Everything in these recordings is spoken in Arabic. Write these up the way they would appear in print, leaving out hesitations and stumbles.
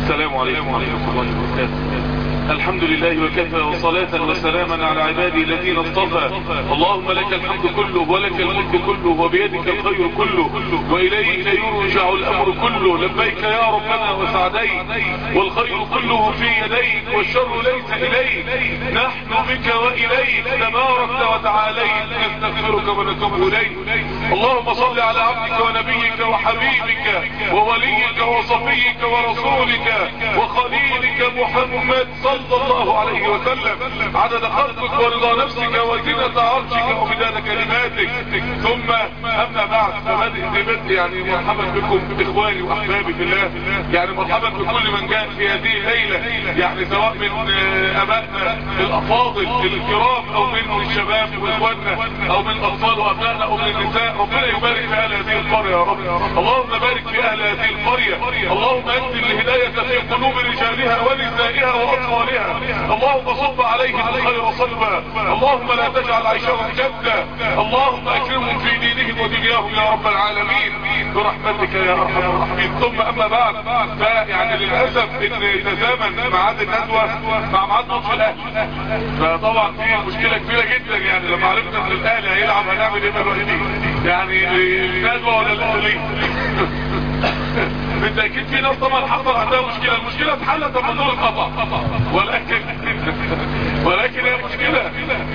السلام عليكم ورحمة الله وبركاته. الحمد لله وكفى وصلاة وسلاما على عبادي الذين اصطفى. اللهم لك الحمد كله ولك الملك كله وبيدك الخير كله وإليك يرجع الأمر كله. لبيك يا ربنا وسعديك والخير كله في يديك والشر ليس إليك. نحن بك وإليك تباركت وتعاليت نستغفرك ونتوب إليك. اللهم صل على عبدك ونبيك وحبيبك ووليك وصفيك ورسولك وخليلك محمد صلى الله عليه وسلم عدد خلقك ورضا نفسك وزنة عرشك ومداد كلماتك. ثم أما بعد فبدأ ببدء يعني مرحبا بكم إخواني وأحبابي في الله. يعني مرحبا بكل من جاء في هذه الليلة، يعني سواء من أبائنا الأفاضل الكرام أو من الشباب وإخواننا أو من الأطفال وأبنائنا أو من النساء. ربنا يبارك في أهل هذه القرية يا رب. اللهم بارك في أهل هذه القرية. اللهم أنزل الهداية في قلوب رجالها ونسائها وأطفالها. اللهم صب عليهم الخير صلبا. اللهم لا تجعل عيشهم جدا. اللهم أكرمهم في دينهم ودنياهم يا رب العالمين برحمتك يا أرحم الراحمين. ثم أما بعد فيعني للأسف إن تزامن ميعاد الندوة مع ميعاد ماتش الأهلي، فطبعا في مشكلة كبيرة جدا. يعني لما عرفنا إن الأهلي هيلعب هنعمل إيه دلوقتي؟ يعني الندوة ولا الأهلي؟ بالتأكيد في ناس طبعا حصل عندها مشكلة. المشكلة اتحلت لما النور اتقطع، ولكن هي مشكلة.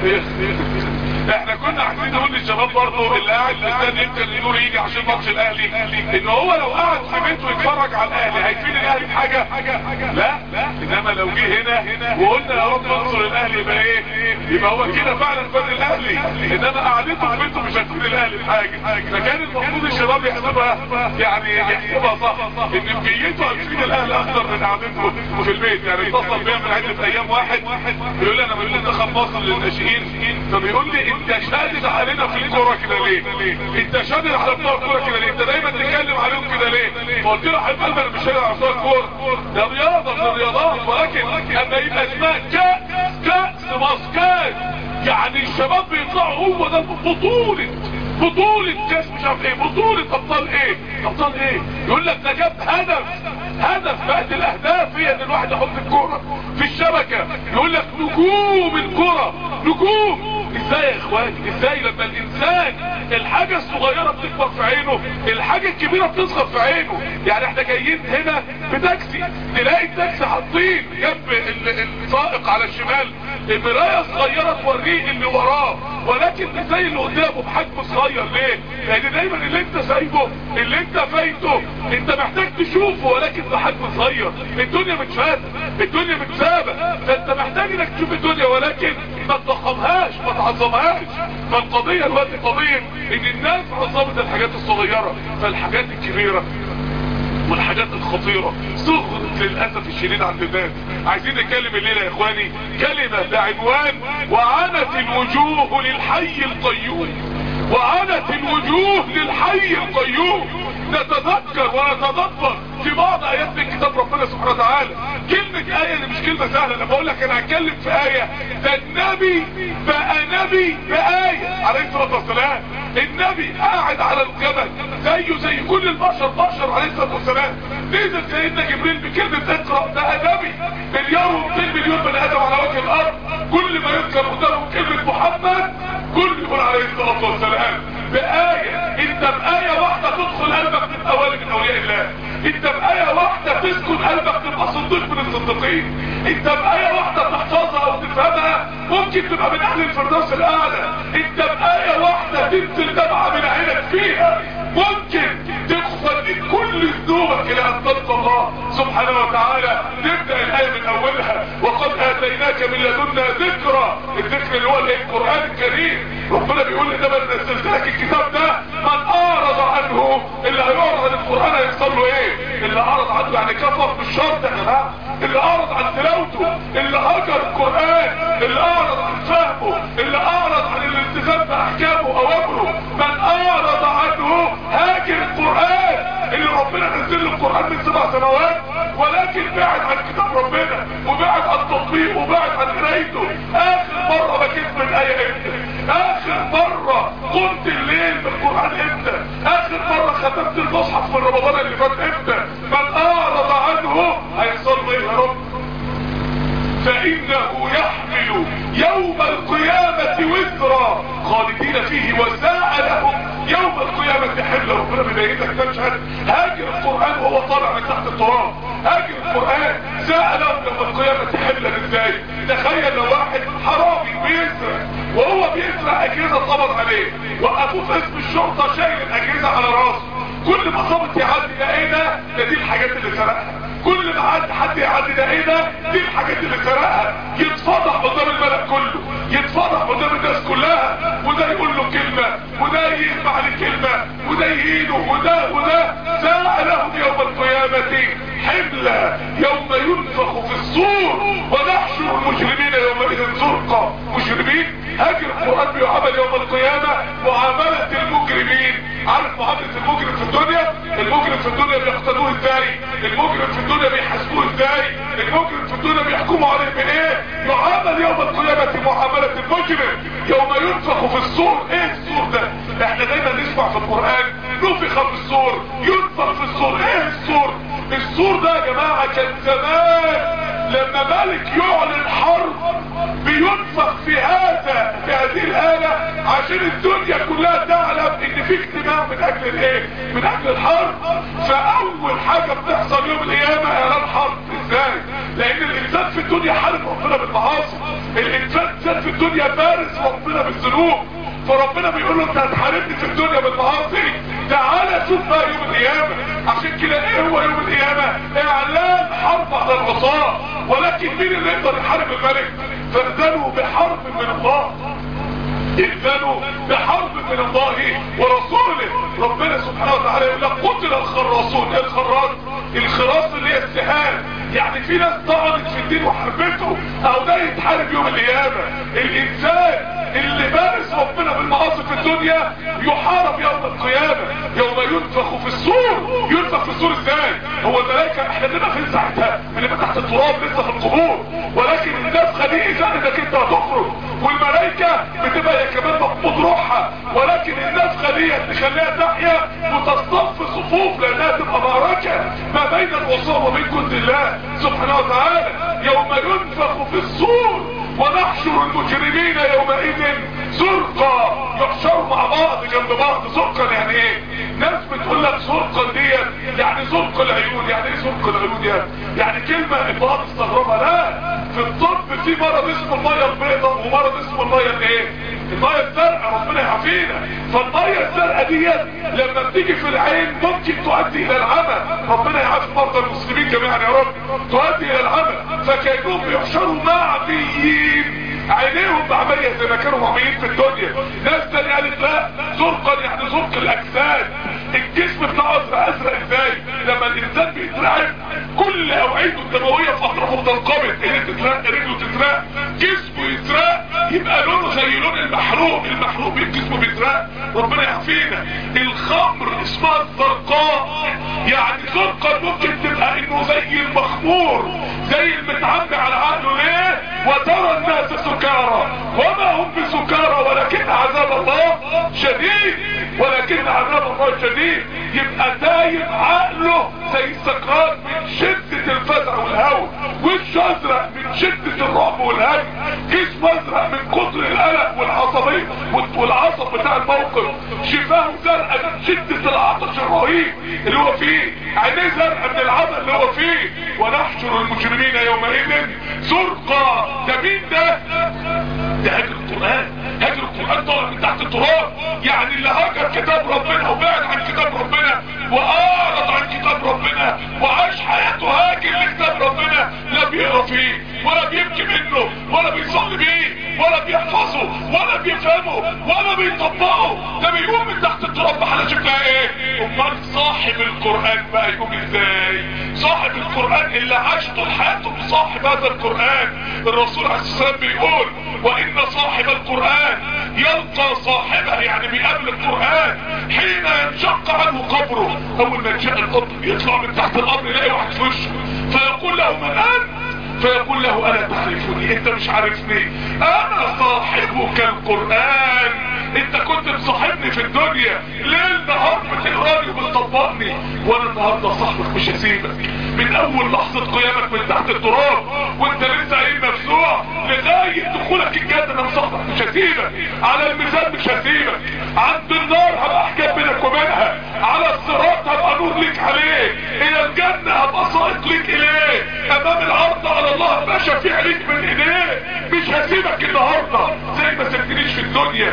احنا كنا عايزين نقول للشباب برضه اللي قاعد مستني يمكن النور يجي عشان ماتش الاهلي ان هو لو قاعد في بيته يتفرج على الاهلي هيفيد الاهلي بحاجه؟ لا. انما لو جه هنا وقلنا يا رب انصر الاهلي يبقى ايه؟ يبقى هو كده فعلا فاد الاهلي. انما قعدته في بيته مش هتفيد الاهلي بحاجه. فكان المفروض الشباب يحسبها، يعني يحسبها صح، ان بيته هتفيد الاهلي اكتر من قعدته في البيت. يعني اتصل بيا من عده ايام واحد بيقول لي انا من منتخب مصر للناشئين، فبيقول لي انت شادد علينا في الكوره كده ليه؟ انت شادد على بتوع الكوره كده ليه؟ انت دايما تتكلم عليهم كده ليه؟ فقلت له حبيب قلبي انا مش شادد على بتوع الكوره، ده رياضه من الرياضات، ولكن اما يبقى اسمها كاس ماسكات، يعني الشباب بيطلعوا هو ده بطولة كاس مش عارف ايه، بطولة ابطال ايه؟ يقول لك ده جاب هدف بقت الاهداف هي ان الواحد يحط الكوره في الشبكه. يقول لك نجوم الكوره نجوم. ازاي يا اخواني؟ ازاي لما الانسان الحاجة الصغيرة بتكبر في عينه الحاجة الكبيرة بتصغر في عينه؟ يعني احنا جايين هنا بتاكسي، تلاقي التاكسي حاطين جنب السائق على الشمال مراية صغيرة توريه اللي وراه، ولكن ازاي اللي قدامه بحجم صغير ليه؟ لان دايما اللي انت سايبه اللي انت فايته انت محتاج تشوفه ولكن بحجم صغير. الدنيا متفاتة، الدنيا متسابة، فانت محتاج انك تشوف الدنيا ولكن ما تضخمهاش ما تعظمهاش. فالقضية الوقت قضية ان الناس عظمت الحاجات الصغيرة، فالحاجات الكبيرة والحاجات الخطيرة صغرت للأسف الشديد عند الناس. عايزين نتكلم الليلة يا اخواني كلمة بعنوان وعنت الوجوه للحي القيوم. وعنت الوجوه للحي القيوم. نتذكر ونتدبر في بعض ايات من كتاب ربنا سبحانه وتعالى. كلمة اية اللي مش كلمة سهلة. لما اقول لك انا هتكلم في اية، ده النبي بقى نبي بآية عليه الصلاة والسلام. النبي قاعد على الجبل زيه زي كل البشر، بشر عليه الصلاة والسلام. نزل سيدنا جبريل بكلمة اقرأ، بقى نبي. مليار و2 مليون بني ادم على وجه الارض، كل ما يذكر قدامه كلمة محمد كل يقول عليه الصلاة والسلام. بآية، انت بآية واحدة تدخل قلبك تبقى ولي من اولياء الله. انت بآية واحدة تسكن قلبك تبقى صديق من الصديقين. انت بآية واحدة تحفظها او تفهمها ممكن تبقى من اهل الفردوس الاعلى. انت بآية واحدة تنزل دمعة من عينك فيها ممكن تغفر من كل ذنوبك الى ان تلقى الله سبحانه وتعالى. نبدأ الآية من اولها وقد اتيناك من لدنا ذكرى. الذكر اللي هو القرآن الكريم. ربنا بيقول لي ده من نزلت لك الكتاب ده من اعرض عنه. اللي هيعرض عن القرآن هيحصل له ايه؟ اللي اعرض عنه يعني كفر مش شرط يا جماعه. اللي اعرض عن تلاوته، اللي هجر القرآن، اللي اعرض عن فهمه، اللي اعرض عن الالتزام باحكامه واوامره، من اعرض عنه هاجر القرآن اللي ربنا نزل له القرآن من 7 سنوات ولكن بعد عن كتاب ربنا وبعد عن تطبيقه وبعد عن قرايته. اخر مرة بكيت من آية امتى؟ اخر مرة قمت الليل بالقرآن امتى؟ اخر مرة ختمت المصحف في رمضان اللي فات امتى؟ من اعرض عنه هيصل دي حملة ربنا بيضايقك تشهد. هاجر القرآن وهو طالع من تحت التراب، هاجر القرآن. سألهم يوم القيامة حملا ازاي؟ تخيل لو واحد حرامي بيسرق وهو بيسرق اجهزة اتقبض عليه، وقفوه في اسم الشرطة شايل الاجهزة على راسه، كل ما ضابط يعدي ده ايه ده دي الحاجات اللي سرقها، كل ما حد يعدي ده ايه ده دي الحاجات اللي سرقها. يتفضح قدام الملأ كله، يتفضح قدام الناس كلها، وده يقول له كلمة وده يسمع عليه كلمة وده يهينه وده سألهم يوم القيامة حملة يوم ينفخ في الصور ونحشر المجرمين يومئذ زرقا. مجرمين هاجر القرآن بيعامل يوم القيامة معاملة المجرمين. عارف معاملة المجرم في الدنيا؟ المجرم في الدنيا بيقتلوه ازاي؟ المجرم في الدنيا بيحاسبوه ازاي؟ المجرم في الدنيا بيحكموا عليه بايه؟ يعامل يوم القيامة معاملة المجرم يوم ينفخ في الصور. ايه الصور ده؟ احنا دايما نسمع في القرآن نفخ في الصور، ينفخ في الصور. ايه الصور؟ الصور ده يا جماعة كان زمان لما ملك يعلن حرب بينفخ في هذه الآلة عشان الدنيا كلها تعلم ان في اجتماع من اجل الايه؟ من اجل الحرب. فاول حاجة بتحصل يوم القيامة اعلان حرب. ازاي؟ لان الانسان في الدنيا حارب ربنا بالمعاصي، الانسان في الدنيا بارز ربنا بالذنوب، فربنا بيقول له انت هتحاربني في الدنيا بالمعاصي، تعالى شوف بقى يوم القيامة. عشان كده ايه هو يوم القيامة؟ اعلان حرب على العصاة. ولكن مين اللي يقدر يحارب الملك؟ فاذنوا بحرب من الله، اذنوا بحرب من الله ورسوله. ربنا سبحانه وتعالى يقول لك قتل الخراصون. ايه الخراص؟ الخراص اللي هي السهام، يعني في ناس طعنت في الدين وحربته، او ده يتحارب يوم القيامة. الانسان اللي بارز ربنا بالمعاصي في الدنيا يحارب يوم القيامة يوم ينفخ في الصور. ينفخ في الصور ازاي؟ هو الملائكة احنا بنبقى فين ساعتها؟ بنبقى تحت التراب لسه في القبور، ولكن النفخة دي اذا انك انت هتخرج، والملائكة بتبقى هي كمان مقبوض روحها، ولكن النفخة دي تخليها تحيا وتصطف صفوف، لانها تبقى معركة ما بين العصاة وبين جند الله سبحانه وتعالى. يوم ينفخ في الصور ونحشر المجرمين يومئذ زرقا. يحشروا مع بعض جنب بعض. زرقا يعني ايه؟ ناس بتقول لك زرقا ديت يعني زرق العيون. يعني ايه زرق العيون؟ يعني كلمة البعض استغربها. لا، في الطب في مرض اسمه المية البيضاء ومرض اسمه المية الايه؟ المية الزرقاء. ربنا يعافينا. فالمية الزرقاء ديت لما بتيجي في العين ممكن تؤدي الى العمى. ربنا يعافي مرضى المسلمين جميعا يا رب. تؤدي الى العمى. فكانوا بيحشروا معميين، عينيهم معمية زي ما كانوا معميين في الدنيا. ناس تانية قالت لا، زرقا يعني زرق الاجساد. الجسم بتاعه ازرق ازاي؟ لما الانسان بيترعب كل اوعيته الدمويه في اطرافه بتنقبض، ايديه تترق، رجله تترق، جسمه يترق، يبقى لونه زي لون المحروق جسمه بيترق. ربنا يعافينا. الخمر اسمها الزرقاء، يعني زرقا ممكن تبقى انه زي المخمور، زي المتعمي على عقله. ليه؟ وترى الناس سكارى وما هم بسكارى ولكن عذاب الله شديد، ولكن عذاب الله شديد. يبقى دايم عقله زي السكران من شدة الفزع والهوى، وشه ازرق من شدة الرعب والهوى، جسمه ازرق من كتر القلق والعصبية والعصب بتاع الموقف، شفاه زرقاء من شدة العطش الرهيب اللي هو فيه، عينيه زرقاء من العمل اللي هو فيه. ونحشر المجرمين يومئذ زرقا. ده مين ده؟ ده هاجر القرآن. هاجر القرآن طلع من تحت التراب، يعني اللي هاجر كتاب ربنا وبعد عن كتاب ربنا واعرض عن كتاب ربنا وعاش حياته هاجر لكتاب ربنا، لا بيقرا فيه ولا بيبكي منه ولا بيصلي بيه ولا بيحفظه ولا بيفهمه ولا بيطبقه. ده بيقوم من تحت التراب بحالة شكلها ايه؟ امال صاحب القرآن بقى يقوم ازاي؟ صاحب القرآن اللي عاش طول حياته بصاحب هذا القرآن. الرسول عليه الصلاة والسلام بيقول وان صاحب القرآن يلقى صاحبه، يعني بيقابل القرآن حين ينشق عنه قبره. اول ما ينشق القبر يطلع من تحت القبر يلاقي واحد في وشه فيقول له من انت؟ فيقول له الا تعرفني؟ انت مش عارفني؟ انا صاحبك القرآن، انت كنت مصاحبني في الدنيا ليل نهار بتقراني وبتطبقني، وانا النهارده صاحبك مش هسيبك. من اول لحظة قيامك من تحت التراب وانت لسه عين مفزوع لغاية دخولك الجنة انا صاحبك مش هسيبك. على الميزان مش هسيبك، عند النار هبقى احجاب بينك وبينها، على الصراط هبقى نور ليك عليه، الى الجنة هبقى سائق ليك اليه، امام العرض على الله هبقى شفيع ليك من ايديه. مش هسيبك النهارده زي ما سبتنيش في الدنيا.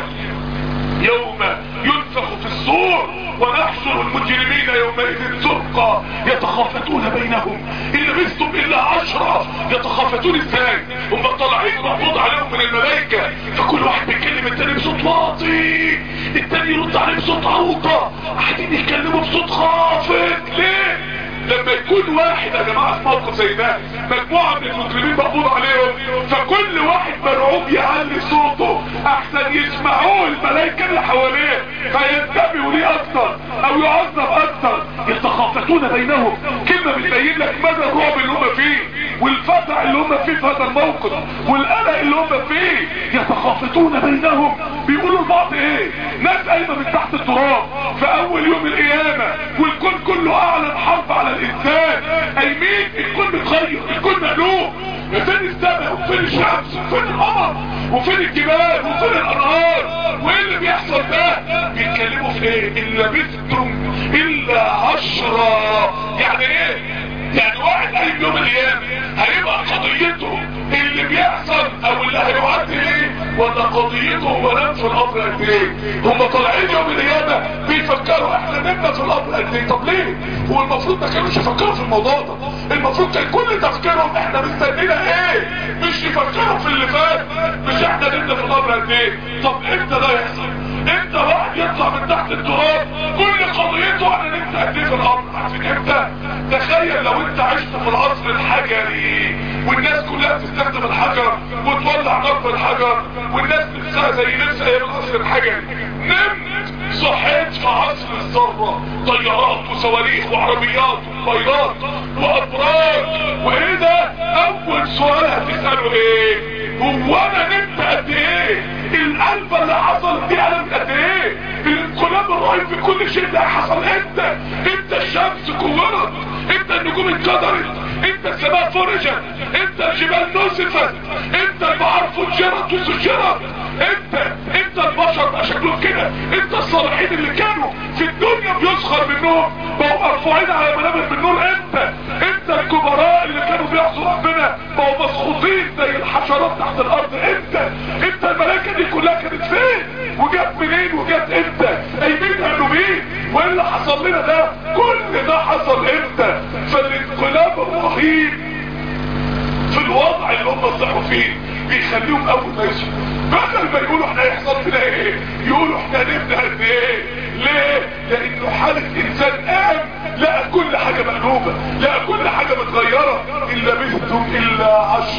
يوم ينفخ في الصور ونحشر المجرمين يومئذ زرقا يتخافتون بينهم ان لبثتم الا 10. يتخافتون ازاي؟ هم طالعين مقبوض عليهم من الملائكه، فكل واحد بيتكلم التاني بصوت واطي، التاني يرد عليه بصوت عوطه، قاعدين يتكلموا بصوت خافت. ليه؟ لما يكون واحد يا جماعه في موقف زي ده مجموعه من المجرمين مقبوض عليهم، فكل واحد مرعوب يعلي صوته احسن يسمعوه الملائكه اللي حواليه فينتبهوا ليه اكتر او يعذب اكتر. يتخافتون بينهم، كلمه بتبين لك مدى الرعب اللي هم فيه والفزع اللي هم فيه في هذا الموقف والقلق اللي هم فيه. يتخافتون بينهم، بيقولوا لبعض ايه؟ ناس قايمه من تحت التراب في اول يوم القيامه والكون كله اعلن حرب على الانسان، قايمين الكون متغير، الكون مقلوب، فين السماء وفين الشمس وفين القمر وفين الجبال وفين الانهار، وايه اللي بيحصل ده؟ بيتكلموا في ايه؟ ان لبثتم الا 10. يعني ايه؟ يعني واحد قايم يوم القيامه هيبقى قضيته اللي بيحصل او اللي هيعدي ايه، ولا قضيته هو نام في القبر قد ايه؟ هم طالعين يوم القيامه بيفكروا احنا نمنا في القبر قد ايه. طب ليه؟ هو المفروض ما كانوش يفكروا في الموضوع ده، المفروض كان كل تفكيرهم احنا مستنينا ايه، مش يفكروا في اللي فات، مش احنا نمنا في القبر قد ايه. طب امتى ده يحصل؟ امتى واحد يطلع من تحت التراب كل قضيته انا نمت قد ايه في القبر؟ عارفين امتى؟ تخيل لو انت عشت في العصر الحجري والناس كلها بتستخدم الحجر وتولع نار بالحجر والناس نفسها زي نفس ايام العصر الحجري، نمت صحيت في عصر الذرة، طيارات وصواريخ وعربيات وموبايلات وابراج، وايه ده؟ اول سؤال هتسأله ايه؟ هو انا نمت قد ايه؟ القلب اللي حصل دي انا قد ايه؟ الانقلاب الرهيب في كل شيء ده حصل امتى؟ امتى الشمس كورت؟ امتى النجوم انكدرت؟ امتى السماء فرجت؟ امتى الجبال نسفت؟ امتى البحار فجرت وسجرت؟ امتى البشر بقى شكلهم كده؟ امتى الصالحين اللي كانوا في الدنيا بيسخر منهم بقوا مرفوعين على منابر من نور؟ امتى الكبراء اللي كانوا بيعصوا ربنا بقوا مسخوطين زي الحشرات تحت الارض؟ امتى الملائكه دي كلها كانت فين؟ وجت منين؟ وجت امتى؟ قايمين قالوا مين؟ وايه اللي حصل لنا ده؟ كل ده حصل امتى؟ فالانقلاب الرهيب في الوضع اللي هم صحوا فيه بيخليهم اول ما يصحوا بدل ما يقولوا احنا هيحصل فينا ايه يقولوا احنا نبدا قد ايه. ليه؟ لانه حاله انسان قام لقى كل حاجه مقلوبه، لقى كل حاجه متغيره. ان لبثتم الا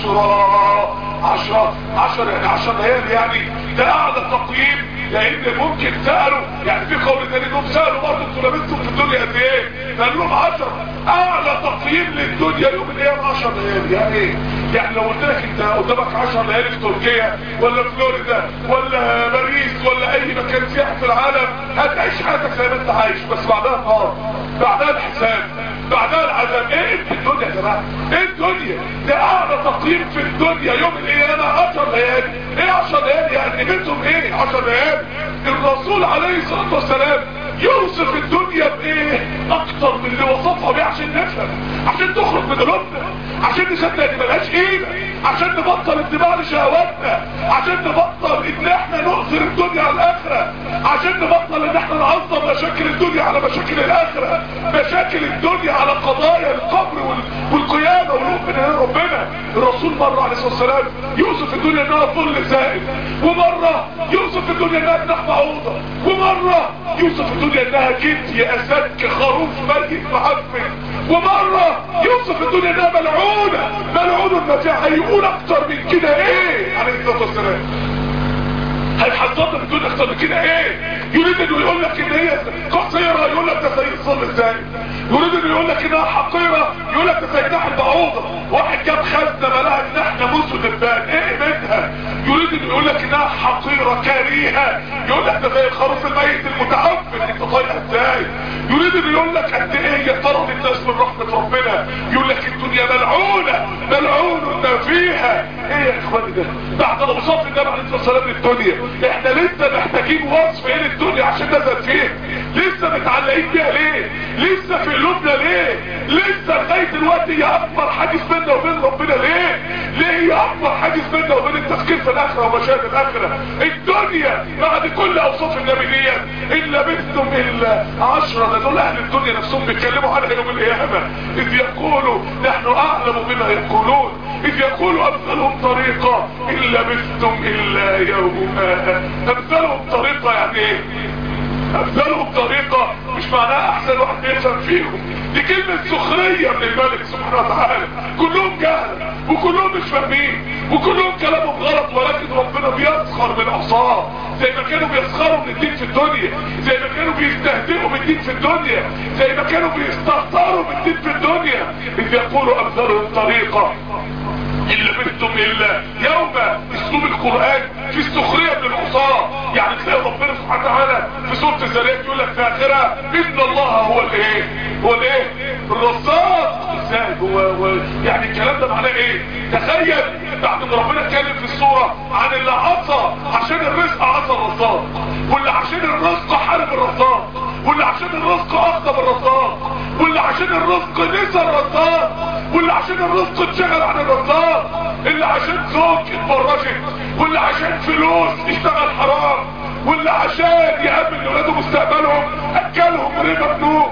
10 يعني 10 ليالي، يعني ده اعلى تقييم. لان ممكن سألوا، يعني في قول تاني انهم سألوا برضه انتوا لبثتم في الدنيا قد ايه؟ قالوا لهم 10. اعلى تقييم للدنيا يوم القيامه 10 ليالي. يعني ايه؟ يعني لو قلت لك انت قدامك 10 ليالي في تركيا ولا فلوريدا ولا باريس ولا اي مكان سياحي في العالم هتعيش حياتك زي ما انت عايش، بس بعدها النار، بعدها الحساب، بعدها العذاب. ايه الدنيا يا جماعه؟ ايه الدنيا؟ ده اعلى تقييم في الدنيا يوم القيامه 10 ليالي. ايه 10 ليالي؟ يعني قيمتهم ايه 10 ليالي؟ الرسول عليه الصلاه والسلام يوصف الدنيا بايه اكتر من اللي وصفها بيه عشان نفهم، عشان تخرج من قلوبنا، عشان نصدق ان ملهاش قيمه، عشان نبطل اتباع لشهواتنا، عشان نبطل ان احنا نؤثر الدنيا على الاخره، عشان نبطل ان احنا نعظم مشاكل الدنيا على مشاكل الاخره، مشاكل الدنيا على قضايا القبر والقيامه والوقوف بين ربنا. الرسول مره عليه الصلاه والسلام يوصف الدنيا انها ظل زائد، ومره يوصف الدنيا انها جناح بعوضه، ومره يوصف الدنيا انها كتي اسد خروف ميت معفن، ومره يوصف الدنيا انها ملعونه ما فيها. هيقول اكتر من كده ايه عليه الصلاه والسلام؟ هيحذرنا من الدنيا اكتر من كده ايه؟ يريد انه يقول لك ان هي قصيره، يقول لك ده زي الظل ازاي؟ يريد انه يقول لك انها حقيره، يقول لك ده زي جناح البعوضه. واحد جاب خزنه ملاها جناح ناموس ودبان، ايه قيمتها؟ يريد انه يقول لك انها حقيره كريهه، يقول لك ده زي الخروف الميت المتعفن، انت طايقها ازاي؟ يريد انه يقول لك قد ايه يطرد الناس من رحمه ربنا، يقول لك الدنيا ملعونه ملعون ما فيها. ايه يا اخواني ده؟ بعد اوصاف النبي عليه الصلاه والسلام للدنيا، احنا لسه محتاجين وصف ايه للدنيا عشان نزل فيها؟ لسه متعلقين بيها ليه؟ لسه في قلوبنا ليه؟ لسه لغايه دلوقتي هي اكبر حاجز بيننا وبين ربنا ليه؟ ليه هي اكبر حاجز بيننا وبين التفكير في الاخره ومشاهد الاخره؟ الدنيا بعد كل اوصاف النبي ديت ان لبثتم الا 10، ده دول اهل الدنيا نفسهم بيتكلموا عنها يوم القيامه، اذ يقولوا نحن اعلم بما يقولون، اذ يقولوا امثلهم طريقه ان لبثتم الا يوما. امثلهم طريقه يعني ايه؟ امثلهم طريقة مش معناها احسن واحد بيفهم فيهم، دي كلمة سخرية من الملك سبحانه وتعالى. كلهم جهل وكلهم مش فاهمين وكلهم كلامهم غلط، ولكن ربنا بيسخر من عصاه زي ما كانوا بيسخروا من الدين في الدنيا، زي ما كانوا بيستهزئوا من الدين في الدنيا، زي ما كانوا بيستهتروا من الدين في الدنيا. اذ يقولوا امثلهم طريقة إن لبثتم إلا يوما. اسلوب القرآن في السخرية من العصاة، يعني تلاقي ربنا سبحانه وتعالى في سورة الذاريات يقول لك في آخرها إن الله هو الإيه؟ هو الإيه؟ الرزاق. ازاي؟ هو يعني الكلام ده معناه إيه؟ تخيل بعد ما ربنا اتكلم في السورة عن اللي عصى عشان الرزق عصى الرزاق، واللي عشان الرزق حارب الرزاق، واللي عشان الرزق أغضب الرزاق، واللي عشان الرزق نسى الرزاق، واللي عشان الرزق اتشغل عن الرزاق، اللي عشان زوج اتبرجت، واللي عشان فلوس اشتغل حرام، واللي عشان يأمن لولاده مستقبلهم اكلهم ربا بنوك،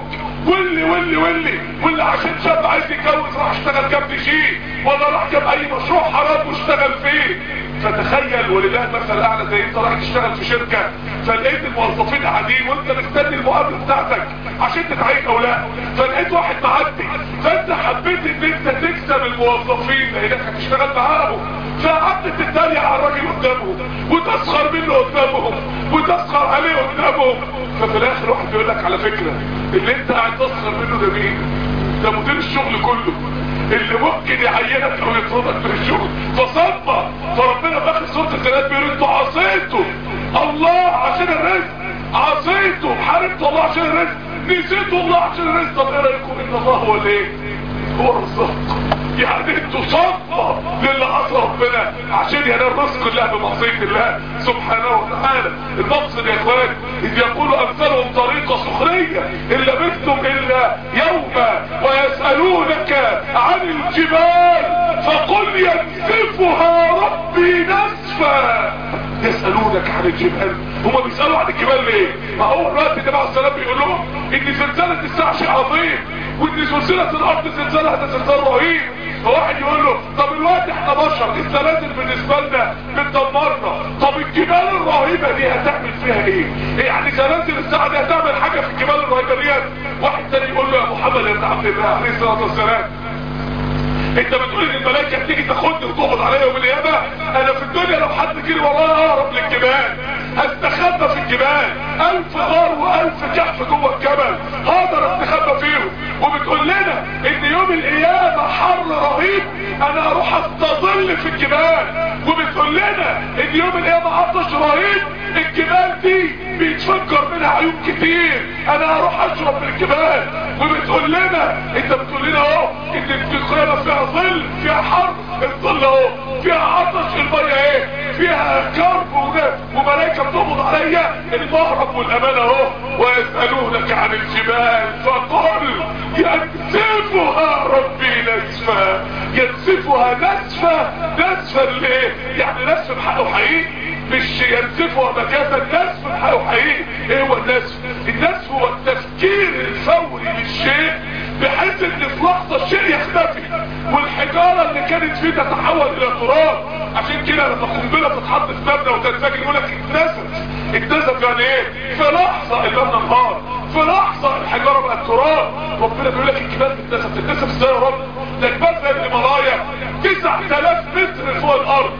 واللي عشان شاب عايز يتجوز راح اشتغل جنب شيء، ولا راح جاب اي مشروع حرام واشتغل فيه. فتخيل ولله المثل الاعلى، زي انت رايح تشتغل في شركه فلقيت الموظفين قاعدين وانت مستني المقابله بتاعتك عشان تتعين او لا، فلقيت واحد معدي، فانت حبيت ان انت تكسب الموظفين لانك هتشتغل معاهم، فقعدت تتريق على الراجل قدامهم وتسخر منه قدامهم وتسخر عليه قدامهم. ففي الاخر واحد بيقول لك على فكره اللي انت قاعد تسخر منه ده مين؟ ده مدير الشغل كله اللي ممكن يعينك او يطردك من الشغل. فصدمه. فربنا في اخر سوره الذاريات بيقول انتوا عصيتوا الله عشان الرزق، عصيتوا حاربتوا الله عشان الرزق، نسيتوا الله عشان الرزق. طب ايه رايكم ان الله هو الايه؟ هو الرزاق. يعني انتوا صدمه للي عصى ربنا عشان ينال رزق الله بمعصيه الله سبحانه وتعالى. المقصد يا اخوان اذ يقولوا امثالهم طريقه سخريه ان لبثتم الا يوما ويسالونك عن الجبال فقل ينسفها ربي نسفا. يسالونك عن الجبال، هما بيسالوا عن الجبال ليه؟ ما هو الوقت النبي عليه السلام بيقول لهم ان زلزال الساعه شيء عظيم، وان سلسله الارض زلزالها ده زلزال رهيب. فواحد يقول له طب الوقت احنا بشر، الزلازل بالنسبه لنا بتدمرنا، طب الجبال الرهيبه دي هتعمل فيها ايه؟ يعني زلازل الساعه دي هتعمل حاجه في الجبال الرهيبه ديت؟ واحد تاني يقول له يا محمد يا ابن عبد الله عليه الصلاه والسلام انت بتقول ان الملائكه بتيجي تاخدني وتقبض عليا يوم القيامه؟ انا في الدنيا لو حد جري ورايا اهرب للجبال، هستخبى في الجبال، 1000 غار و1000 كهف جوه الجبل هقدر استخبى فيهم. وبتقول لنا ان يوم القيامه حر رهيب انا اروح استظل في الجبال. وبتقول لنا ان يوم القيامه عطش رهيب الجبال دي بيتفجر منها عيون كتير انا اروح اشرب من الجبال. وبتقول لنا انت بتقول لنا اهو ان القيامه فيها ظل، فيها حر، الظل اهو، فيها عطش، الميه ايه؟ فيها كرب وملائكه بتقبض عليا، المهرب والامان اهو. ويسالونك عن الجبال فقل ينسفها ربي نسفا. ينسفها نسفا. نسفا ليه؟ يعني نسف بحقه حقيقي، مش ينسفها مجازا، نسف بحقه حقيقي. ايه هو النسف؟ النسف هو التفكير الفوري للشيء بحيث ان في لحظه الشيء يختفي والحجاره اللي كانت فيه تتحول الى تراب. عشان كده لما القنبله تتحط في مبنى وتنفجر يقول لك اتنسف. اتنسف يعني ايه؟ في لحظه المبنى انهار، في لحظه الحجاره بقت تراب. ربنا بيقول لك الجبال بتتنسف. تتنسف ازاي يا رب؟ ده جبال زي الهيمالايا 9000 متر فوق الارض،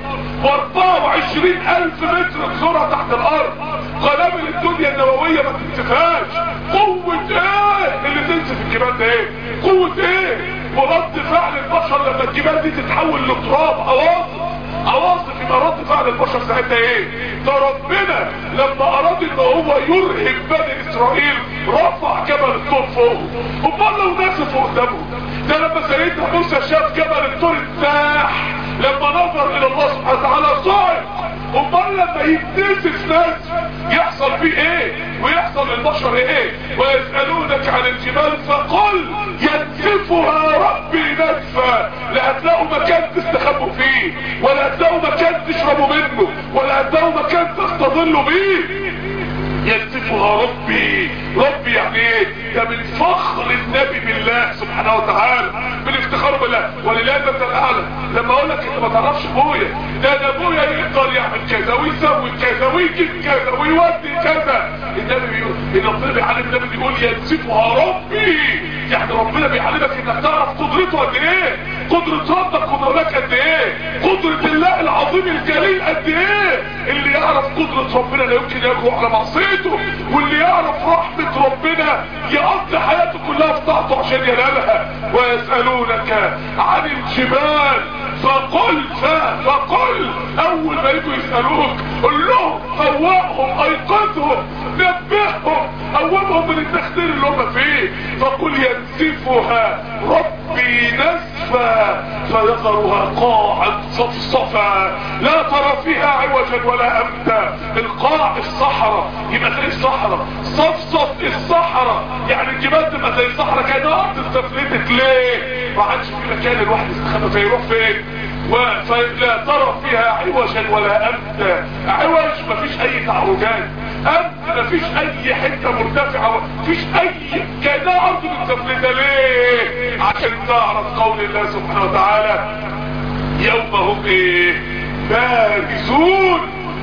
و24,000 متر بسرعة تحت الارض. قنابل الدنيا النووية ما تنسفهاش. قوة ايه اللي تنسف الجبال ده؟ ايه قوة ايه؟ ورد فعل البشر لما الجبال دي تتحول لتراب، عواصف يبقى رد فعل البشر ساعتها ايه؟ ده ربنا لما اراد ان هو يرهب بني اسرائيل رفع جبل الطور فوق. امال لو نسفوا قدامه؟ ده لما سيدنا موسى شاف جبل الطور اتساح لما نظر الى الله سبحانه وتعالى صعق. امال لما يتنسف ناس يحصل فيه ايه ويحصل للبشر ايه؟ ويسألونك عن الجبال فقل ينسفها ربي نسفا. لا هتلاقوا مكان تستخبوا فيه، ولا هتلاقوا مكان تشربوا منه، ولا هتلاقوا مكان تستظلوا بيه. ينسفها ربي. ربي يعني ايه؟ ده من فخر النبي بالله سبحانه وتعالى، من افتخاره بالله. ولله المثل الاعلى. لما اقول لك انت ما تعرفش ابويا، ده ابويا يقدر يعمل كذا ويسوي كذا ويجيب كذا ويودي كذا. النبي بيقول ان ربنا بيعلم، النبي بيقول ينسفها ربي. يعني ربنا بيعلمك انك تعرف قدرته قد ايه، قدرة ربك قدرتك قد ايه، قدرة الله العظيم الجليل قد ايه. اللي يعرف قدرة ربنا لا يمكن يجرؤ على معصيته، واللي يعرف رحمة ربنا يقضي حياته كلها في طاعته عشان ينالها. ويسألونك عن الجبال فقل اول ما يجوا يسألوك قل لهم فوقهم، ايقظهم، نبههم، قومهم من التخدير اللي هم فيه. فقل ينسفها ربي نسفا فيذرها قاعا صفصفا لا ترى فيها عوجا ولا امتا. القاع الصحراء يبقى زي الصحراء، صفصف الصحراء يعني الجبال تبقى زي الصحراء كده. ارض استفلتت ليه؟ ما عادش في مكان الواحد يستخبى فيه، يروح فين؟ لا ترى فيها عوجا ولا امتا. عوج مفيش اي تعرجات، امت مفيش اي حته مرتفعه، مفيش اي كانها ارض متسفلته. ليه؟ عشان تعرف قول الله سبحانه وتعالى يوم هم ايه؟ بارزون.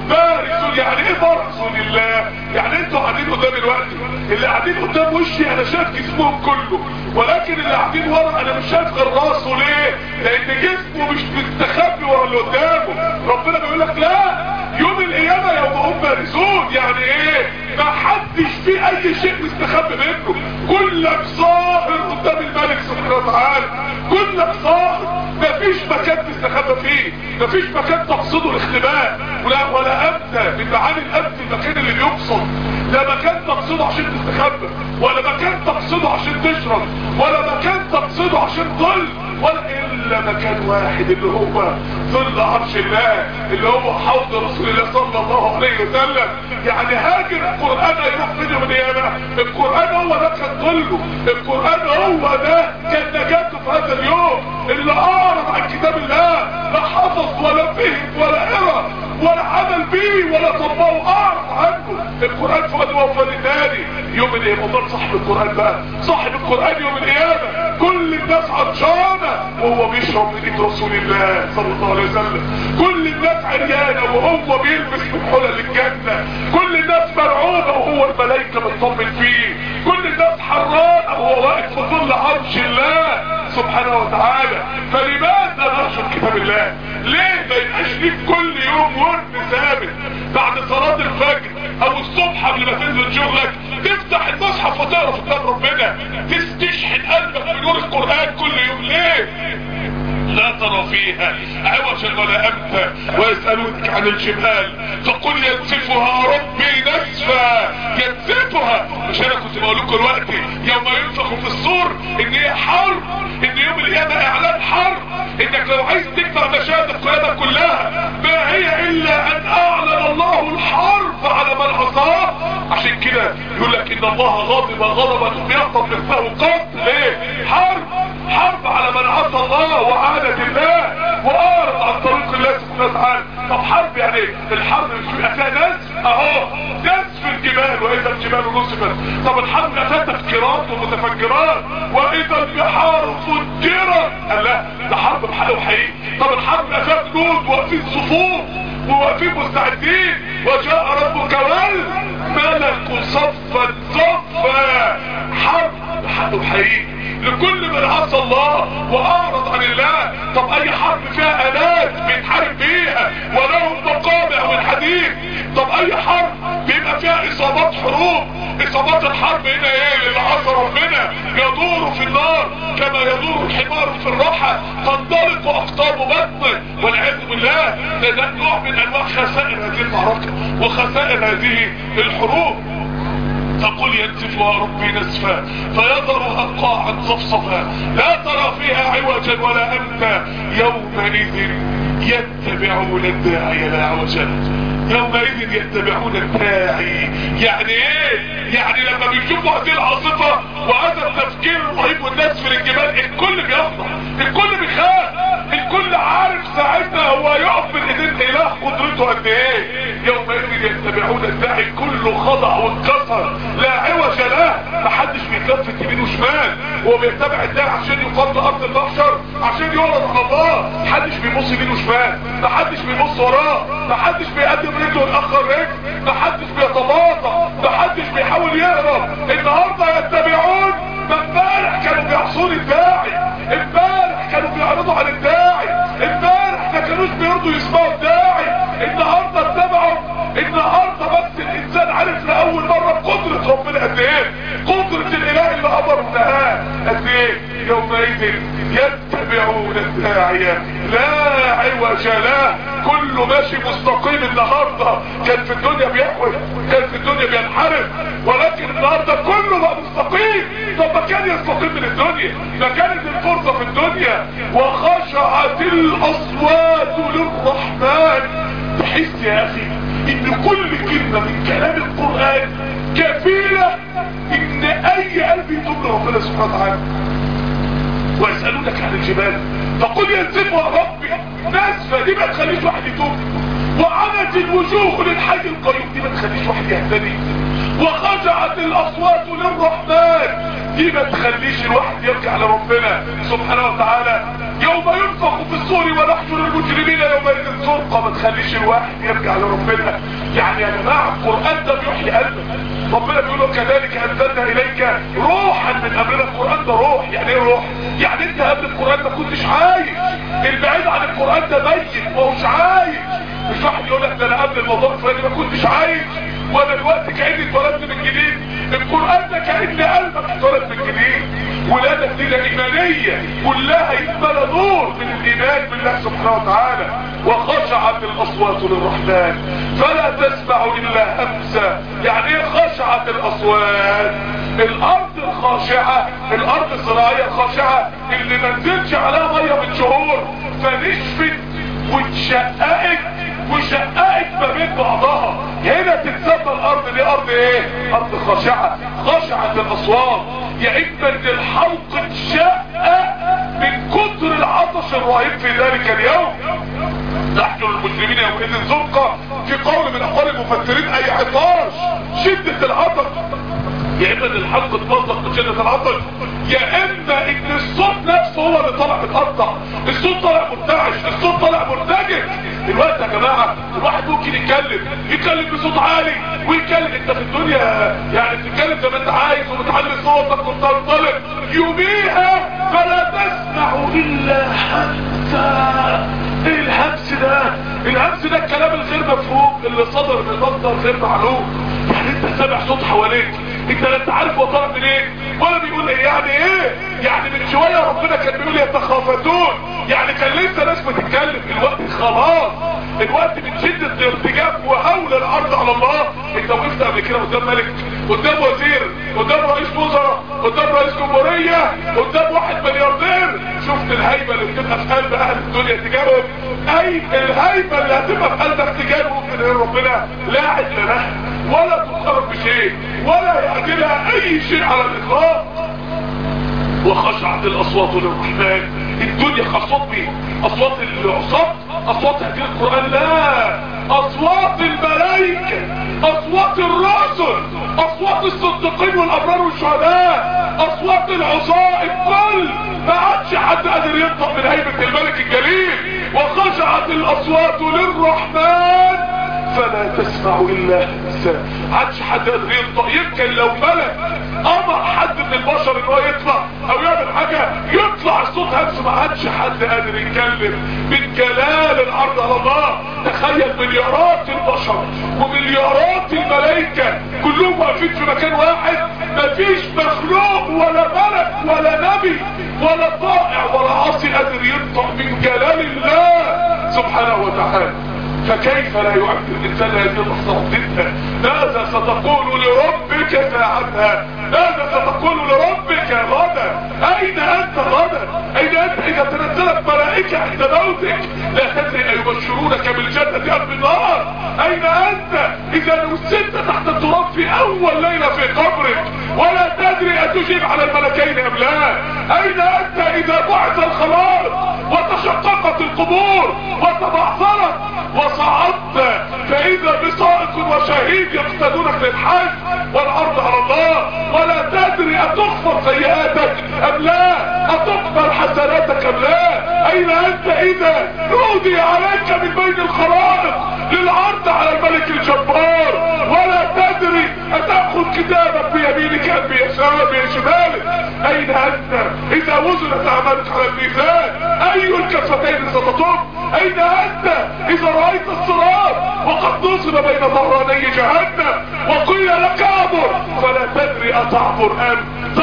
يعني ايه بارزون الله؟ يعني انتوا قاعدين قدام الوقت، اللي قاعدين قدام وشي انا شايف جسمهم كله، ولكن اللي قاعدين ورا انا مش شايف غير راسه. ليه؟ لان جسمه مش مستخبي ورا اللي قدامه. ربنا بيقول لك لا، يوم القيامه يوم هم بارزون. يعني ايه؟ ما حدش فيه اي شيء مستخبي منه، كلك ظاهر قدام الملك سبحانه وتعالى، كلك ظاهر، مفيش مكان تستخبى فيه، مفيش مكان تقصده الاختباء. ولا امتى من معاني الامت المكان اللي بيقصد، لا مكان تقصده عشان تستخبى، ولا مكان تقصده عشان تشرب، ولا مكان تقصده عشان ظل، ولا الا مكان واحد اللي هو ظل عرش الله، اللي هو حوض رسول الله صلى الله عليه وسلم. يعني هاجر القرآن هيروح فين يوم القيامة؟ القرآن هو ده كان ظله، القرآن هو ده كان نجاته في هذا اليوم. اللي اعرض عن كتاب الله لا حفظ ولا فهم ولا قرأ ولا عمل بيه ولا طبقه، اعرض عنه. القرآن فؤاد وفؤاد تاني يوم القيامة. امال صاحب القرآن بقى، صاحب القرآن يوم القيامة كل الناس عطشانة وهو بيشرب من ايد رسول الله صلى الله عليه وسلم، كل الناس عريانة وهو بيلبس من حلل الجنة، كل الناس مرعوبة وهو الملائكة بتطمن فيه، كل الناس حرانة وهو واقف في ظل عرش الله سبحانه وتعالى. فلماذا نرجو كتاب الله؟ ليه ما يبقاش ليك كل يوم ورد ثابت بعد صلاة الفجر او الصبح قبل ما تنزل شغلك تفتح المصحف وتقرا في كتاب ربنا، تستشحن قلبك بنور القرآن كل يوم؟ ليه؟ لا ترى فيها عوجا ولا امتا. ويسألونك عن الجبال فقل ينسفها ربي نسفا. ينسفها، مش انا كنت بقول لكم دلوقتي يوم ينفخ في الصور ان هي حرب، ان يوم القيامه اعلان حرب، انك لو عايز تكبر مشاهد القيامه كلها ما هي الا ان اعلن الله الحرب على من عصاه. عشان كده يقول لك ان الله غاضب غضبا يغضب مثله قط. ليه؟ حرب على من عصى الله وعاند الله واعرض عن طريق الله سبحانه وتعالى. طب حرب يعني ايه؟ الحرب مش بيبقى فيها ناس اهو، ناس في الجبال واذا الجبال نصفت. طب الحرب بيبقى فيها تفجيرات ومتفجرات واذا البحار فجرت. قال لا، ده حرب بحق وحقيقي. طب الحرب بيبقى فيها جنود واقفين صفوف وواقفين مستعدين وجاء ربك والملك صفا صفا. حرب بحق وحقيقي لكل من عصى الله واعرض عن الله. طب اي حرب فيها الات بيتحارب بيها عليها ولهم مقامع من حديد. طب اي حرب بيبقى فيها اصابات حروب، اصابات الحرب هنا ايه؟ اللي عصى ربنا يدور في النار كما يدور الحمار في الرحى تنطلق اقطاب بطنه والعياذ بالله. ده نوع من انواع خسائر هذه المعركة وخسائر هذه الحروب. تقول ينسفها ربي نسفا فيذرها قاعا صفصفا لا ترى فيها عوجا ولا امتا يومئذ يتبعون الداعي لا عوج له. يومئذ يتبعون الداعي يعني ايه؟ يعني لما بيشوفوا هذه العاصفة وهذا التفكير الرهيب والناس في الجبال الكل بيخضع، الكل بيخاف، الكل عارف ساعتها هو يقف من ايدين اله قدرته قد ايه. يومئذ يتبعون الداعي كله خضع وانكسر لا عوج له. محدش بيتلفت يمين وشمال هو بيتبع الداعي عشان يقام لارض المحشر عشان يعرض على الله. محدش بيبص يمين وشمال، محدش بيبص وراه، محدش بيقدم رجله ويأخر رجل، محدش بيتباطأ، محدش بيحاول يهرب. النهارده يتبعون ما امبارح كانوا بيعصون الداعي، امبارح كانوا بيعرضوا على الداعي، امبارح ما كانوش بيرضوا يسمعوا الداعي، النهارده اتبعوا. النهارده بس الانسان عارف لاول مره قدرة ربنا قد ايه، قدرة الاله اللي امر النهار قد ايه. يومئذ يتبعون الداعي لا عوج له. كله ماشي مستقيم. النهارده كان في الدنيا بيحوج، كان في الدنيا بينحرف، ولكن النهارده كله بقى مستقيم. طب ما كان يستقيم من الدنيا، ما كانت الفرصه في الدنيا. وخشعت الاصوات للرحمن. تحس يا اخي ان كل كلمه من كلام القران كفيله ان اي قلب يتوب لربنا سبحانه وتعالى. ويسألونك عن الجبال فقل ينسفها ربي نسفة. دي ما تخليش واحد يتوب. وعنت الوجوه للحي القيوم. دي ما تخليش واحد يهتدي. وخشعت الاصوات للرحمن. دي ما تخليش الواحد يرجع لربنا سبحانه وتعالى. يوم ينفخ في الصور ونحشر المجرمين يومئذ زرقا. ما تخليش الواحد يرجع لربنا. يعني يا جماعه القران ده بيحيي قلبك. ربنا بيقول له كذلك انزلنا اليك روحا من امرنا. القران ده روح. يعني ايه روح؟ يعني انت قبل القران ما كنتش عايش. البعيد عن القران ده ميت ما هوش عايش. مش واحد يقول لك ده انا قبل الموضوع الفلاني ما كنتش عايش وانا دلوقتي كاني اتولدت من جديد. القران ده كان قلبك اتولد من جديد. ولاده جديده ايمانيه كلها يتملى نور من الايمان بالله سبحانه وتعالى. وخشعت الاصوات للرحمن فلا تسمع الا همسا. يعني ايه خشعت الاصوات؟ الارض الخاشعه، الارض الزراعيه الخاشعه اللي ما نزلش عليها ميه من شهور فنشفت وشققت ما بين بعضها. هنا تتسمى الارض دي ارض ايه؟ ارض خاشعه. خشعت الاصوات يا اما ان الحلق اتشقق من كتر العطش الرهيب في ذلك اليوم. نحن المجرمين يومئذ زرقا. في قول من اقوال المفسرين اي عطاش شده العطش. يا اما ان الحلق اتمزق من شده العطش، يا اما ان الصوت نفسه هو اللي طالع متقطع، الصوت طالع مرتعش، الصوت طالع مرتجف. دلوقتي يا جماعه الواحد ممكن يتكلم بصوت عالي ويتكلم. انت في الدنيا يعني بتتكلم زي ما انت عايز وبتعلي صوتك وبتنطلق. يوميها فلا تسمع الا همسا. ايه الهمس ده؟ الهمس ده الكلام الغير مفهوم اللي صدر من مصدر غير معلوم. يعني انت سامع صوت حواليك انت لا انت عارف هو طالع منين ولا بيقول ايه. يعني ايه؟ يعني من شويه ربنا كان بيقول يتخافتون. يعني كان لسه ناس بتتكلم. الوقت خلاص، الوقت من شده الارتجاف وهول الارض على الله. انت وقفت قبل كده قدام ملك، قدام وزير، قدام رئيس وزراء، قدام رئيس جمهوريه، قدام واحد ملياردير. شفت الهيبه اللي بتبقى في قلب اهل الدنيا تجاههم؟ اي الهيبه اللي هتبقى في قلبك تجاههم من ربنا لا عدل له ولا تقرب بشيء ولا يعدلها اي شيء على الاطلاق. وخشعت الاصوات للرحمن. الدنيا اصوات مين؟ اصوات العصاة؟ اصوات هدي القرآن؟ لا، اصوات الملائكة، اصوات الرسل، اصوات الصديقين والابرار والشهداء، اصوات العصاة. الكل ما عادش حد قادر ينطق من هيبة الملك الجليل. وخشعت الاصوات للرحمن فلا تسمع الا همسا. عادش حد قادر ينطق. يمكن لو ملك امر حد من البشر ان هو يطلع او يعمل حاجه يطلع الصوت صوت همس ما عادش حد قادر يتكلم من جلال العرض على الله. تخيل مليارات البشر ومليارات الملائكة كلهم واقفين في مكان واحد، مفيش مخلوق ولا ملك ولا نبي ولا طائع ولا عاصي قادر ينطق من جلال الله سبحانه وتعالى. فكيف لا يعد الانسان هذه اللحظة جدا؟ ماذا ستقول لربك ساعتها؟ ماذا ستقول لربك غدا؟ اين انت غدا؟ اين انت اذا تنزلت ملائكة عند موتك لا تدري ايبشرونك بالجنة ام بالنار؟ اين انت اذا نسيت تحت التراب في اول ليلة في قبرك ولا تدري ان تجيب على الملكين ام لا؟ اين انت اذا بعث الخلائق وتشققت القبور وتبعثرت وصعدت فاذا بسائق وشهيد يقتدونك للحج والعرض على الله، ولا تدري اتغفر سيئاتك ام لا، اتقبل حسناتك ام لا؟ اين انت اذا نودي عليك من بين الخلائق للعرض على الملك الجبار، ولا تدري اتأخذ كتابك بيمينك ام بشمالك؟ اين انت اذا وزنت اعمالك على الميزان؟ اي الكفتين ستطب؟ اين انت اذا رأيت الصراط وقد نصب بين ظهراني جهنم وقيل لك اعبر فلا تدري اتعبر ام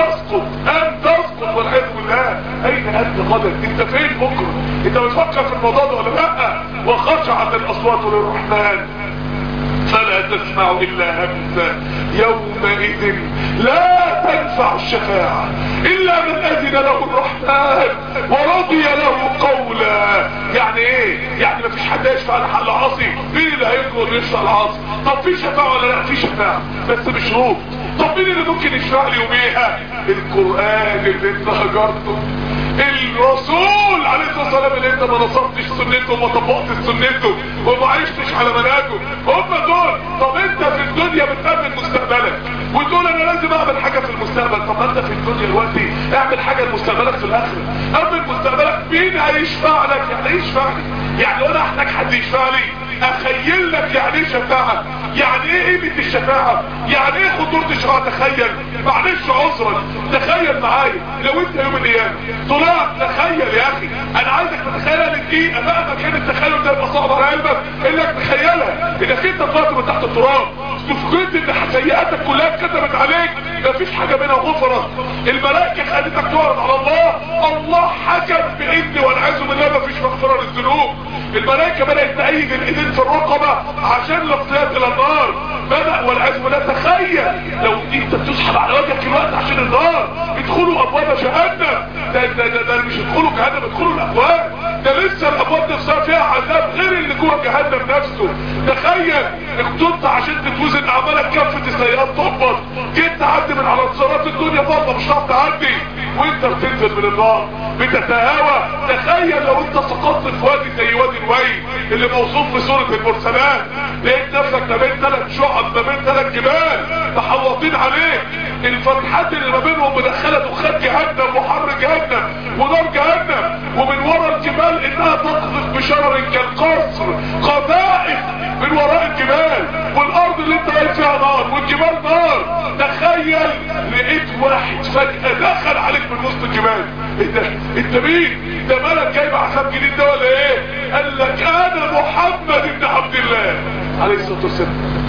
تسقط والعياذ بالله؟ اين انت غدا؟ انت فين بكره؟ انت بتفكر في الموضوع ده ولا لا؟ وخشعت الاصوات للرحمن فلا تسمع الا همسا يومئذ لا تنفع الشفاعة الا من اذن له الرحمن ورضي له قولا. يعني ايه؟ يعني مفيش حد يشفع لحق العاصي. مين اللي هيقدر يشفع العاصي؟ طب في شفاعة ولا لا؟ في شفاعة بس بشروط. طب مين اللي ممكن يشفع لي يوميها؟ القرآن اللي انت هجرته، الرسول عليه الصلاة والسلام اللي انت ما نصرتش سنته وما طبقتش سنته وما عشتش على منهجه، هم دول. طب انت في الدنيا بتأمن مستقبلك وتقول انا لازم اعمل حاجة في المستقبل. طب ما انت في الدنيا دلوقتي اعمل حاجة لمستقبلك في الاخرة. امن مستقبلك. مين هيشفع لك؟ يعني ايه يشفع لي؟ يعني وانا احتاج حد يشفع لي؟ اخيل لك يعني ايه شفاعة، يعني ايه قيمة الشفاعة، يعني ايه خطورة الشفاعة. تخيل معلش عذرا، تخيل معايا لو انت يوم القيامة طلعت. تخيل يا اخي، انا عايزك تتخيلها للدقيقة مهما كان التخيل ده يبقى صعب على قلبك انك تخيلها انك انت طلعت من تحت التراب، فكرت ان سيئاتك كلها اتكتبت عليك، مفيش حاجة منها غفرت، الملائكة خلتك تعرض على الله، الله حكم بان والعياذ بالله مفيش مغفرة للذنوب، الملائكة بدأت تأيد الايدين في الرقبة عشان الاقتياد الى النار، بدأ والعياذ بالله. تخيل لو انت بتسحب على وجهك الوقت عشان النار، ادخلوا ابواب جهنم. ده مش ادخلوا جهنم، ادخلوا الابواب، ده لسه الابواب نفسها فيها عذاب غير اللي جوه جهنم نفسه. تخيل اخترت عشان تتوزن اعمالك، كافة السيئات تقبض، جيت تعدي من على صراط الدنيا فاضة مش هتعرف تعدي وانت بتنزل من النار بتتهاوى. تخيل لو انت سقطت في وادي زي وادي الويل اللي موصوف في سورة المرسلات، لقيت نفسك ما بين 3 شعب، ما بين 3 جبال محوطين عليك، الفتحات اللي ما بينهم مدخله دخان جهنم وحر جهنم ونار جهنم، ومن ورا الجبال انها تقذف بشرر كالقصر قذائف من وراء الجبال، والارض اللي انت قايل فيها نار والجبال نار. تخيل لقيت واحد فجأة دخل عليك من وسط الجبال. ايه ده؟ انت مين؟ ده ملك جايب عذاب جديد ده ولا ايه؟ قال لك انا محمد بن عبد الله عليه الصلاة والسلام.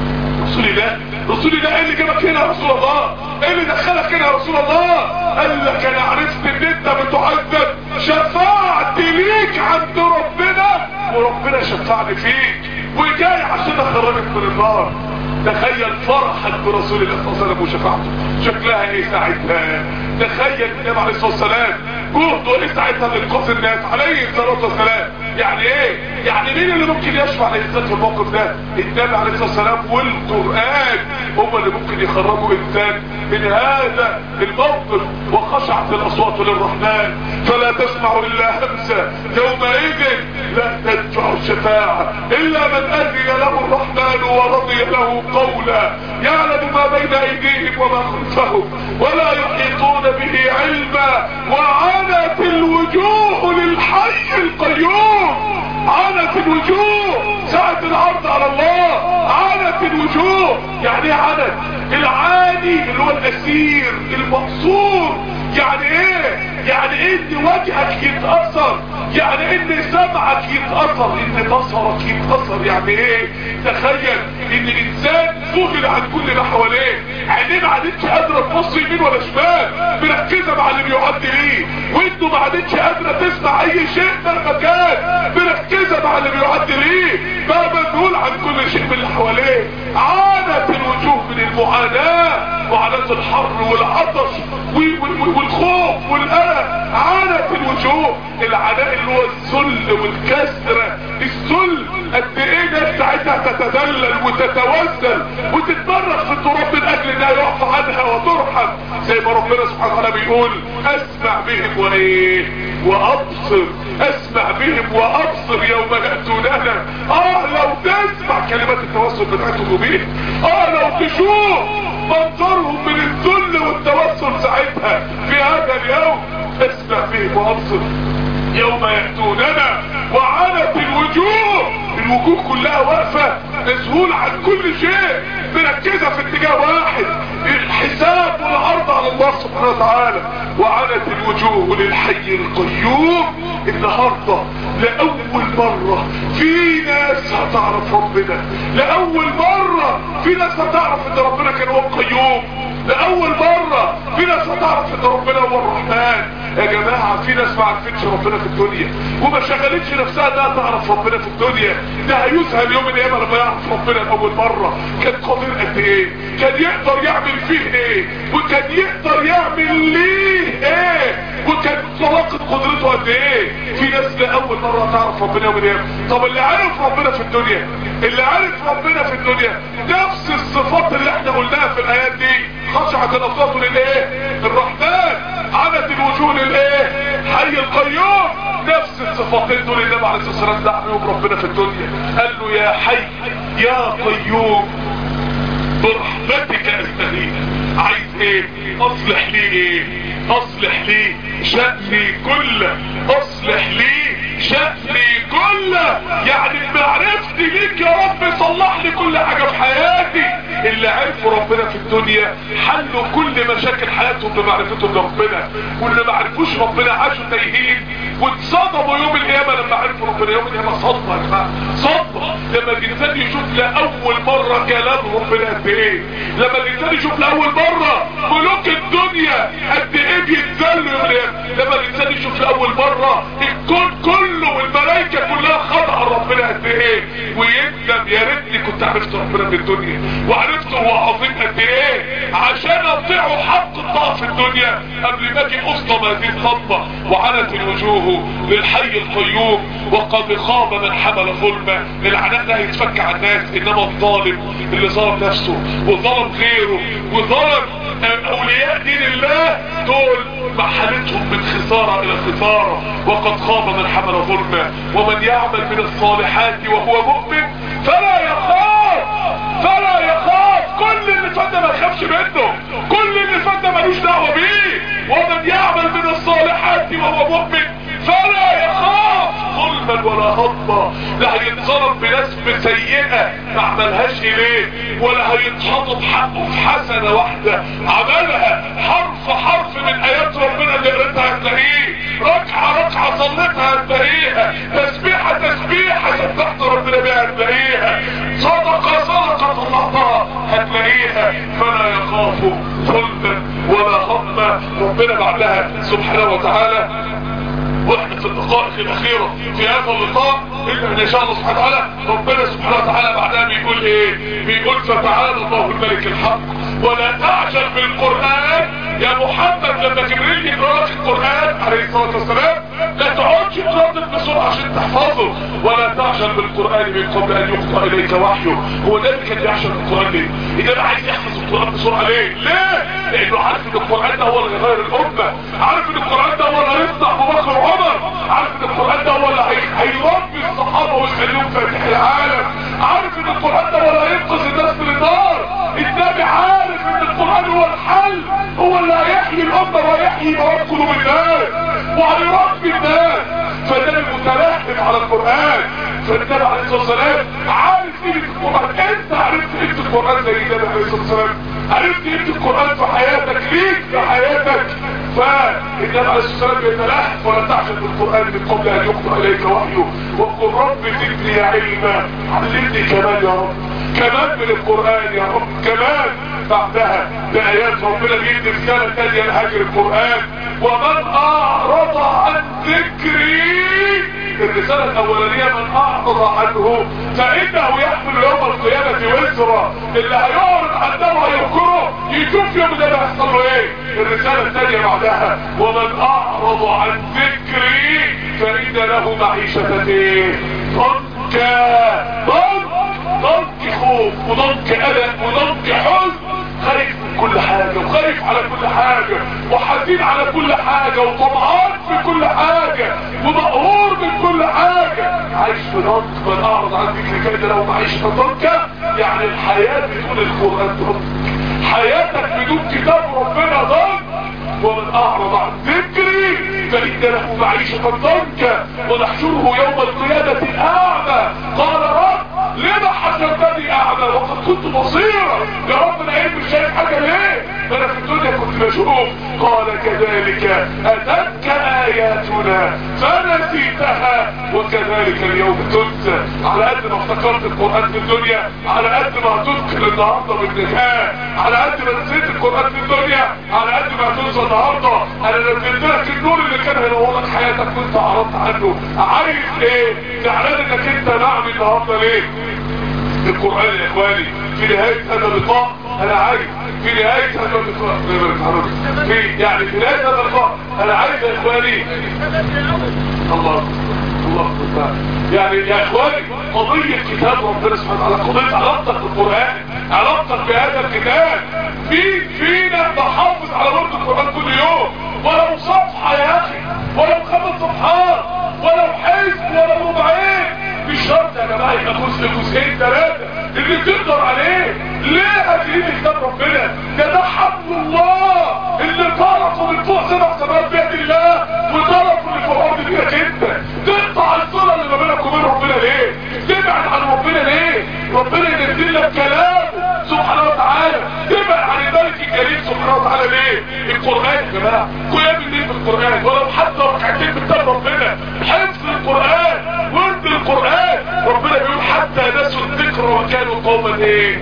رسول الله ايه اللي جابك هنا يا رسول الله؟ ايه اللي دخلك هنا يا رسول الله؟ قال لك انا عرفت ان انت بتعذب، شفعت ليك عند ربنا وربنا شفعني فيك وجاي عشان اخرجك من النار. تخيل فرحك برسول الله صلى الله عليه وسلم وشفاعته شكلها ايه ساعتها. تخيل النبي عليه الصلاه والسلام جهده ايه ساعتها لانقاذ الناس عليه الصلاه والسلام. يعني ايه؟ يعني مين اللي ممكن يشفع للانسان في الموقف ده؟ النبي عليه الصلاه والسلام والقران هم اللي ممكن يخرجوا انسان من هذا الموقف. وخشعت الاصوات للرحمن فلا تسمع الا همسا يومئذ لا تنفع الشفاعه الا من اذن له الرحمن ورضي له قولا يعلم ما بين ايديهم وما خلفهم ولا يحيطون به علما وعنت الوجوه للحي القيوم. عنت الوجوه ساعة العرض على الله، عنت الوجوه. يعني ايه عنت؟ العاني اللي هو الاسير المقصور. يعني ايه؟ يعني ايه ان وجهك يتأثر، يعني ان سمعك يتأثر، ان بصرك يتأثر. يعني ايه؟ تخيل ان انسان ذهل عن كل ما حواليه، عينيه ما عادتش قادرة تبص يمين ولا شمال، مركزة مع اللي بيعدي ليه، وانه ما عادتش قادرة تسمع اي شيء مهما كان، مركزة مع اللي بيعدي ليه، بقى مذهول عن كل شيء من اللي حواليه. عانت الوجوه من المعاناة، معاناة الحر والعطش والخوف والقلق، عانت الوجوه. العناء اللي هو الذل والكسرة، الذل قد ايه ناس ساعتها تتذلل وتتوسل وتتبرك في التراب من اجل انها يعفى عنها وترحم، زي ما ربنا سبحانه وتعالى بيقول اسمع بهم وايه وابصر، اسمع بهم وابصر يوم يأتوننا. لو تسمع كلمات التوسل بتاعتهم وبيه، لو تشوف منظرهم من الذل والتوسل ساعتها في هذا اليوم، اسمع بهم وابصر يوم يأتوننا وعنت الوجوه. الوجوه كلها واقفة مسهول عن كل شيء، مركزة في اتجاه واحد، الحساب والعرض على الله سبحانه وتعالى. وعنت الوجوه للحي القيوم. النهاردة لأول مرة في ناس هتعرف ربنا، لأول مرة في ناس هتعرف ان ربنا كان هو القيوم، لأول مرة في ناس هتعرف ان ربنا هو الرحمن. يا جماعة في ناس ما عرفتش ربنا في الدنيا وما شغلتش نفسها انها تعرف ربنا في الدنيا، ده هيذهل يوم القيامة لما يعرف ربنا لأول مرة. كان قادر قد ايه، كان يقدر يعمل فيه ايه، وكان يقدر يعمل ليه ايه، وكان طلاقة قدرته قد ايه. في ناس لأول مرة تعرف ربنا يوم القيامة. طب اللي عرف ربنا في الدنيا، اللي عرف ربنا في الدنيا نفس الصفات اللي احنا قلناها في الآيات دي، خشعت الأصوات للايه؟ الرحمن. عنت الوجوه للايه؟ حي القيوم. نفس الصفاتين دول النبي عليه الصلاه والسلام دعا بيهم ربنا في الدنيا، قال له يا حي يا قيوم برحمتك استغيث. عايز ايه؟ اصلح لي ايه؟ اصلح لي شأني كله، اصلح لي شأني كله. يعني بمعرفتي ليك يا رب صلح لي كل حاجة في حياتي. اللي عرفوا ربنا في الدنيا حلوا كل مشاكل حياتهم بمعرفتهم لربنا، واللي ما عرفوش ربنا عاشوا تايهين واتصدموا يوم القيامة لما عرفوا ربنا. يوم القيامة صدمة يا جماعة، صدمة لما الانسان يشوف لأول مرة كلام ربنا قد ايه، لما الانسان يشوف لأول مرة ملوك الدنيا قد ايه بيتذلوا يوم القيامة، لما الانسان يشوف لأول مرة الكون كله والملائكة كلها خاضعة ربنا قد ايه، ويندم يا ريتني كنت عرفت ربنا في الدنيا وعرفت هو عظيم قد ايه عشان اطيعه حق الطاعة في الدنيا قبل ما اجي اصدم هذه الصدمة. وعنت الوجوه للحي القيوم وقد خاب من حمل ظلمه. العناء ده هيتفك عن الناس، انما الظالم اللي ظلم نفسه وظلم غيره وظلم اولياء دين الله دول محلتهم من خسارة الى خسارة. وقد خاب من حمل ظلمه ومن يعمل من الصالحات وهو مؤمن فلا يخاف، فلا يخاف. كل اللي فات ما يخافش منه، كل اللي فات ملوش دعوه بيه. ومن يعمل من الصالحات وهو مؤمن فلا يخاف ظلما ولا هضما. لا هيتظلم بنسبة سيئة ما عملهاش اليه، ولا هيتحطم حقه في حسنة واحدة عملها. حرف حرف من ايات ربنا اللي قريتها هتلاقيه، ركعة ركعة صليتها هتلاقيها، تسبيحة تسبيحة سبحت ربنا بيها هتلاقيها، صدقة صدقة طلعتها هتلاقيها. فلا يخاف ظلما ولا هضما. ربنا بعدها سبحانه وتعالى واحنا في الدقائق الاخيرة في هذا اللقاء الا ان شاء الله سبحانه وتعالى ربنا سبحانه وتعالى بعدها بيقول ايه؟ بيقول فتعالى الله الملك الحق ولا تعجل بالقرآن. يا محمد لما جبريل يقرأ لك القرآن عليه الصلاة والسلام لا تقعدش تردد بسرعة عشان تحفظه. ولا تعجل بالقرآن من قبل ان يقطع اليك وحيه. هو ده اللي كان بيعجل بالقرآن ليه؟ اذا عايز يحفظ القرآن بسرعة ليه؟ لانه عارف ان القرآن ده هو اللي هيغير الامة، عارف ان القرآن ده هو اللي هيفتح ابو بكر وعمر، عارف ان القرآن ده هو اللي هيربي الصحابة ويخليهم فاتح العالم، عارف ان القرآن ده هو اللي هينقذ الناس من النار. النبي عارف ان القرآن هو الحل، هو اللي هيحيي الامة وهيحيي مواد قلوب الناس وهيربي الناس. فده المتلهف على القرآن. فالنبي عليه الصلاة والسلام عارف قيمة القرآن. انت عرفت قيمة القرآن زي النبي عليه الصلاة والسلام، عرفت قيمة القرآن في حياتك ليك في حياتك. الطوفان النبي عليه الصلاه والسلام بيتلهف ولا تعجل بالقران من قبل ان يقرا اليك وحيه وقل رب زدني علما علمني كمان يا رب كمان من القران يا رب كمان. بعدها بآيات ربنا بيدي رسالة تانية لهجر القرآن ومن أعرض عن ذكري. الرسالة الأولانية من أعرض عنه فإنه يحمل يوم القيامة وزرا. اللي هيعرض عنه ويذكره يشوف يوم ده بيحصل له ايه. الرسالة الثانية بعدها ومن أعرض عن ذكري فإن له معيشة ضنك خوف وضنك قلق وضنك حزن خايف من كل حاجة وخايف على كل حاجة وحزين على كل حاجة وطمعان في كل حاجة ومقهور من كل حاجة عايش في ضنك. من أعرض عن ذكري فإن له معيشة ضنك يعني الحياة بدون القرآن ضنك حياتك بدون كتاب ربنا ضنك. ومن أعرض عن ذكري فإن له معيشة ضنكا ونحشره يوم القيامة أعمى. قال رب لما حشرتني أعمى وقد كنت بصيرا. يا رب أنا إيه مش شايف حاجة ليه؟ ما أنا في الدنيا كنت بشوف. قال كذلك أتتك آياتنا فنسيتها وكذلك اليوم تنسى. على قد ما افتكرت القرآن في الدنيا على قد ما هتذكر النهارده بالنهاية. على قد ما نسيت القرآن في الدنيا على قد ما هتنسى النهارده. انا نزلت لك النور اللي كان هينور لك حياتك وانت اعرضت عنه. عايز ايه؟ زعلان انك انت نعم النهارده ليه؟ القرآن يا اخواني في نهاية هذا اللقاء انا عايز في نهاية هذا اللقاء في نهاية هذا اللقاء انا عايز يا اخواني الله يعني يا اخواني قضية كتاب ربنا سبحانه وتعالى قضية علاقتك بالقرآن علاقتك بهذا الكتاب. فينا بحافظ على ورد القرآن كل يوم ولو صفحة يا اخي ولو 5 صفحات ولو حزب ولو ربعين. مش شرط يا جماعه يبقى جزئين 3 اللي تقدر عليه. ليه هتجيب كتاب ربنا ده حبل الله اللي طرقه من فوق 7 سماوات بيد الله وطرقه من فوق الارض بيدك انت. تقطع الصله اللي ما بينك وبين ربنا ليه؟ تبعد عن ربنا ليه؟ ربنا ينزل لك كلامه سبحانه وتعالى. تبعد عن الملك الكريم سبحانه وتعالى ليه؟ القرآن يا جماعه قيام الليل بالقرآن ولو حتى ركعتين بكتاب ربنا حفظ القرآن ورد القرآن. ربنا بيقول حتى نسوا الذكر وكانوا قوما ايه؟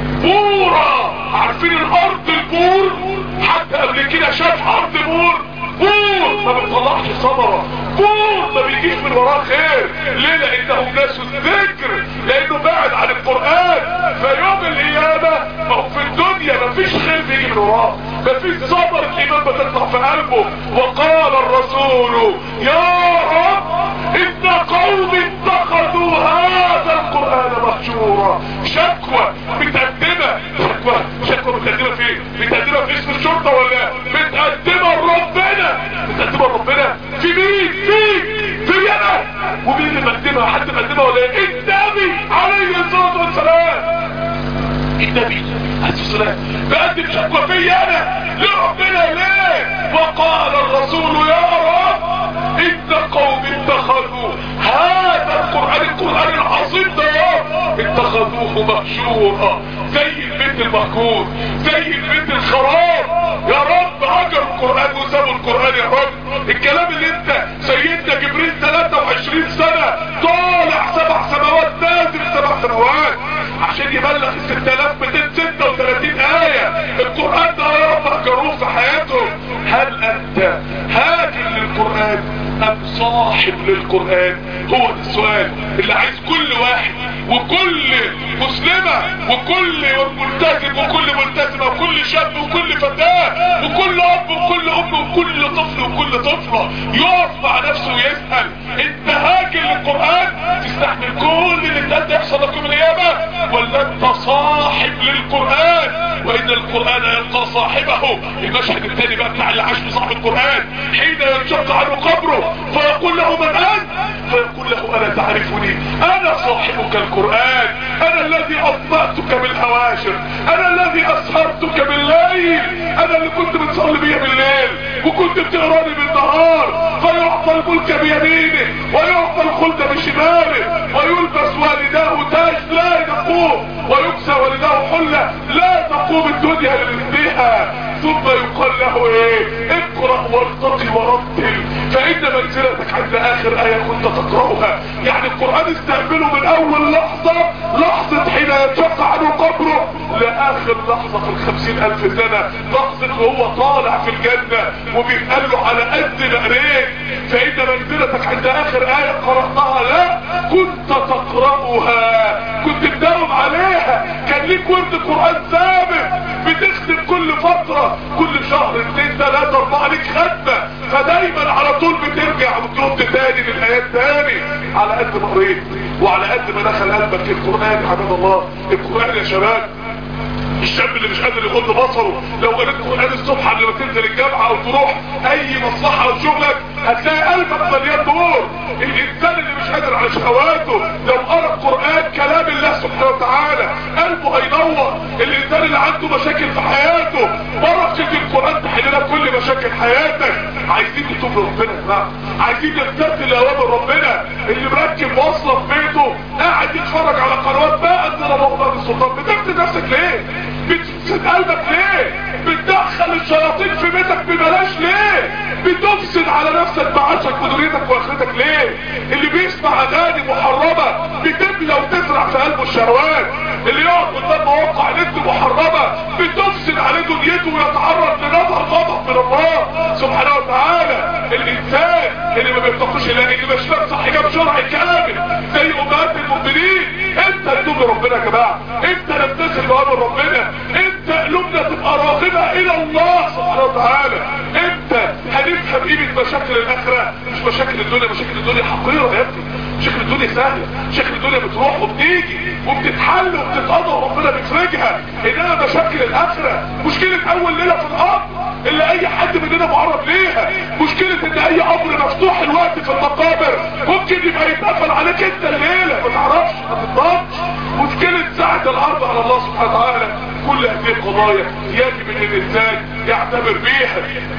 بورا. عارفين الارض البور؟ حتى قبل كده شاف ارض بور ما بتطلعش ثمره. بور ما بيجيش من وراه خير. ليه؟ لانهم ناسوا الذكر لانه بعد عن القرآن. فيوم القيامة ما هو في الدنيا ما فيش خير بيجي من وراه ما فيش ثمرة الايمان بتطلع في قلبه. وقال الرسول يا رب ان قوم اتخذوا هذا القرآن مهجورا. شكوى متقدمة شكوى متقدمة فين؟ متقدمة في اسم الشرطة ولا متقدمة لربنا؟ متقدمة لربنا في مين؟ في انا. ومين اللي مقدمها؟ حد مقدمها ولا ايه؟ النبي عليه الصلاة والسلام. النبي عليه الصلاة والسلام بقدم شكوى في انا لربنا ليه؟ وقال الرسول يا رب ان قوم اتخذوا هذا القرآن العظيم ده اتخذوه مهجورا زي البيت المهجور زي البيت الخراب. يا رب هجر القرآن وسابوا القرآن يا رب. الكلام اللي انت سيدنا جبريل 23 سنة طالع 7 سماوات نازل 7 سماوات عشان يبلغ 6236 آية. القرآن ده يا رب هجروه في حياتهم. هل انت هاجر للقرآن ام صاحب للقرآن؟ هو ده السؤال اللي عايز كل واحد وكل مسلمة وكل ملتزم وكل ملتزمة وكل شاب وكل فتاة وكل اب وكل ام وكل طفل وكل طفلة يقف مع نفسه ويسأل انت هاجر للقرآن تستحمل كل اللي انت يحصل لك يوم القيامة ولا انت صاحب للقرآن؟ وان القرآن يلقى صاحبه. المشهد الثاني بقى بتاع اللي عاش بصاحب القرآن حين ينشق عنه قبره فيقول له من انت؟ فيقول له انا تعرفني انا صاحبك القرآن انا الذي اطمأتك بالهواشر انا الذي اسهرتك بالليل انا اللي كنت بتصلي بيا بالليل وكنت بتقراني بالنهار. فيعطى الملك بيمينه ويعطى الخلد بشماله ويلبس والداه تاج لا ينقوه ويكسى والداه حلة لا تقوم الدنيا لمثلها. ثم يقال له ايه؟ اقرأ وارتقي ورتل فان منزلتك عند اخر آية كنت تقرأها. يعني القرآن استقبله من اول لحظة حين ينشق عنه قبره لاخر لحظة في 50,000 سنة، لحظة وهو طالع في الجنة وبيتقال له على قد مقريك فان منزلتك عند اخر آية قرأتها لا كنت تقرأها، كنت تداوم عليها، كان ليك ورد قرآن ثابت بتختم كل فترة، كل شهر 2 3 4 ليك ختمة، فدايما على طول بترجع وترد تاني للآيات تاني على قد ما قريت وعلى قد ما دخل قلبك في القرآن. حمد الله القرآن يا شباب. الشاب اللي مش قادر يغض بصره لو قريت قرآن الصبح قبل ما تنزل الجامعة او تروح اي مصلحة او شغلك هتلاقي قلبك مليان نور. الانسان اللي مش قادر على شهواته لو قرأ قرآن كلام الله سبحانه وتعالى قلبه هينور. الانسان اللي عنده مشاكل في حياته بركة القرآن تحل لك كل مشاكل حياتك. عايزين نتوب لربنا يا جماعه، عايزين نمتثل لاوامر ربنا. اللي مركب واصله في بيته قاعد يتفرج على قنوات ما انزل الله السلطان، بتفتن نفسك ليه؟ بتفسد قلبك ليه؟ بتدخل الشياطين في بيتك ببلاش ليه؟ بتفسد على نفسك معاشك ودنيتك واخرتك ليه؟ اللي بيسمع اغاني محرمه بتملى وتزرع في قلبه الشهوات. اللي يقعد قدام مواقع نت محرمه بتفسد عليه دنيته ويتعرض لنظر غضب من الله سبحانه وتعالى. الانسان اللي ما بيتقيش الله، اللي مش لابس حجاب شرعي كامل زي امهات المؤمنين، امتى نتوب لربنا يا جماعه؟ امتى نمتثل بامر ربنا؟ امتى قلوبنا تبقى راغبه الى الله سبحانه وتعالى؟ امتى هنفهم قيمه مشاكل الاخره؟ مش مشاكل الدنيا، مشاكل الدنيا حقيره يا ابني، مشاكل الدنيا سهله، مشاكل الدنيا بتروح وبتيجي وبتتحل وبتتقضى وربنا بيفرجها. انما مشاكل الاخره مشكله اول ليله في الارض اللي اي حد مننا معرض ليها، مشكله ان اي قبر مفتوح الوقت في المقابر ممكن يبقى يتقفل عليك انت الليله ما تعرفش ما تضمنش، مشكله ساعه العرض على الله سبحانه وتعالى. كل هذه القضايا يجب ان الانسان يعتبر بيها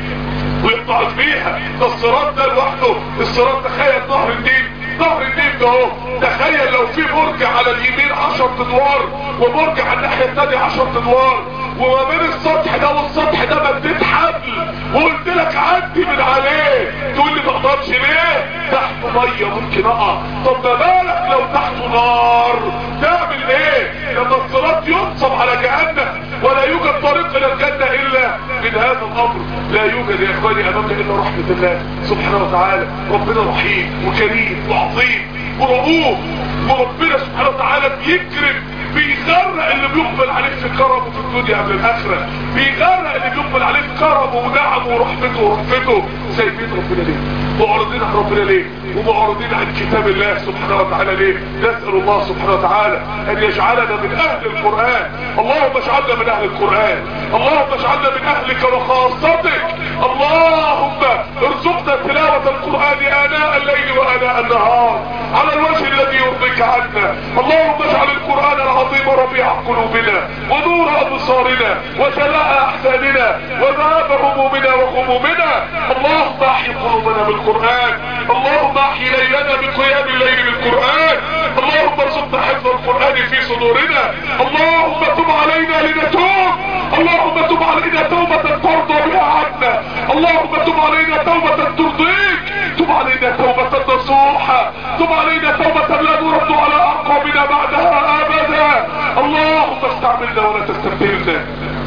ويتعظ بيها. ده الصراط ده لوحده، الصراط تخيل نهر النيل، نهر النيل ده اهو، تخيل لو في برج على اليمين 10 ادوار وبرج على الناحيه الثانيه 10 ادوار، وما بين السطح ده والسطح ده مديت حبل وقلت لك عدي من عليه، تقول لي ما اقدرش ليه؟ تحته ميه ممكن اقع. طب ما بالك لو تحته نار تعمل ايه؟ لما الصراط ينصب على جهنم ولا يوجد طريق الى الجنه الا من هذا الامر. لا يوجد يا اخواني امامنا الا رحمه الله سبحانه وتعالى. ربنا رحيم وكريم وعظيم ورؤوف، وربنا سبحانه وتعالى بيكرم بيغرق اللي بيقبل عليه في كرمه في الدنيا قبل الاخره، بيغرق اللي بيقبل عليه في كرمه ونعمه ورحمته ورحمته. سايبين ربنا ليه؟ معرضين عن ربنا ليه؟ ومعرضين عن كتاب الله سبحانه وتعالى ليه؟ نسال الله سبحانه وتعالى ان يجعلنا من اهل القران. اللهم اجعلنا من اهل القران، اللهم اجعلنا من اهلك وخاصتك. اللهم ارزقنا تلاوه القران اناء الليل واناء النهار على الوجه الذي يرضيك عنا. اللهم اجعل القران العظيم ربيع قلوبنا ونور ابصارنا وجلاء احزاننا وذهاب همومنا وغمومنا. اللهم احي قلوبنا بالقران، اللهم احي ليلنا بقيام الليل بالقران، اللهم ارزقنا حفظ القران في صدورنا. اللهم تب علينا لنتوب، اللهم تب علينا توبه ترضى بها عنا، اللهم تب علينا توبه ترضيك، تب علينا توبه نصوحه، تب علينا توبه لا نرد على اعقابنا بعدها ابدا. اللهم استعملنا ولا تستبدلنا،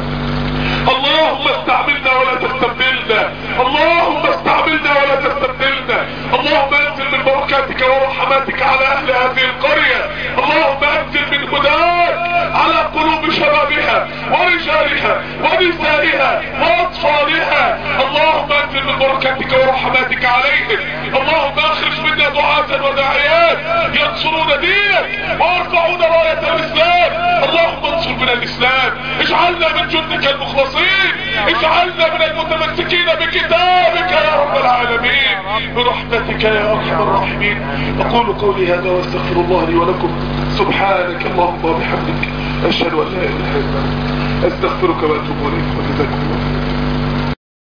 اللهم استعملنا ولا تستبدلنا، اللهم استعملنا ولا تستبدلنا. اللهم انزل من بركاتك ورحماتك على اهل هذه القرية، اللهم انزل من هداك على قلوب شبابها ورجالها ونسائها واطفالها. اللهم انزل من بركاتك ورحماتك عليهم. اللهم اخرج منا دعاة وداعيات ينصرون دينك ويرفعون راية الاسلام. اللهم انصر بنا الاسلام، اجعلنا من جندك المخلصين، اجعلنا من المتمسكين بكتابك يا رب العالمين برحمتك يا ارحم الراحمين. اقول قولي هذا واستغفر الله لي ولكم. سبحانك اللهم وبحمدك اشهد ان لا اله الا انت استغفرك واتوب اليك وجزاكم الله خيرا.